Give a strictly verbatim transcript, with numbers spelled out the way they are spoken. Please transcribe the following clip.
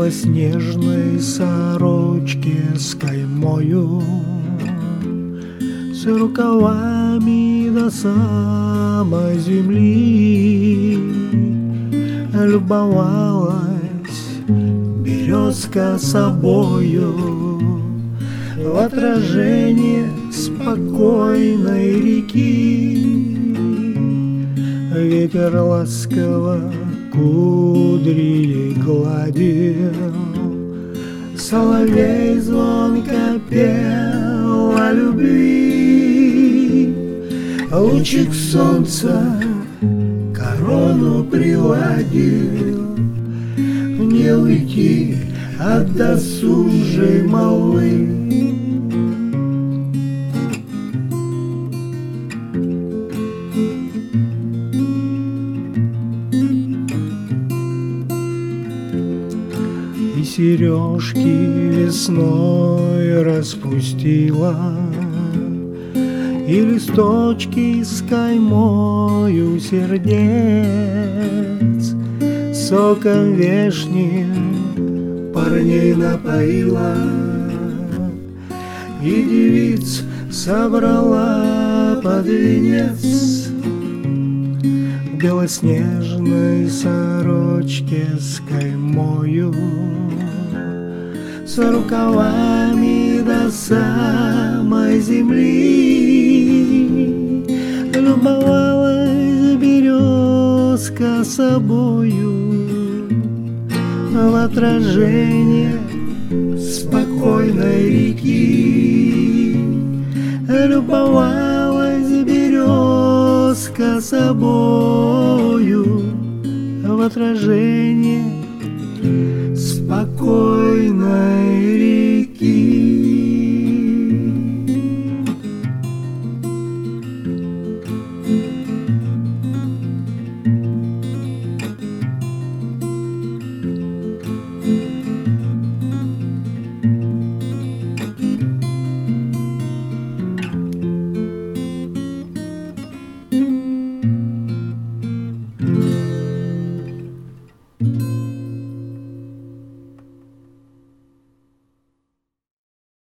белоснежной сорочке с каймою, с рукавами до самой земли. Любовалась березка собою в отражение спокойной реки. Ветер ласково кудри ей гладил, соловей звонко пел о любви. Лучик солнца корону приладил, не уйти от досужей молвы. И сережки весной распустила, и листочки с каймою сердец, соком вешним парней напоила, и девиц собрала под венец. В белоснежной сорочке с каймою, с рукавами до самой земли. Любовалась березка собою в отражение спокойной реки. Любовалась березка собою в отражение спокойной реки.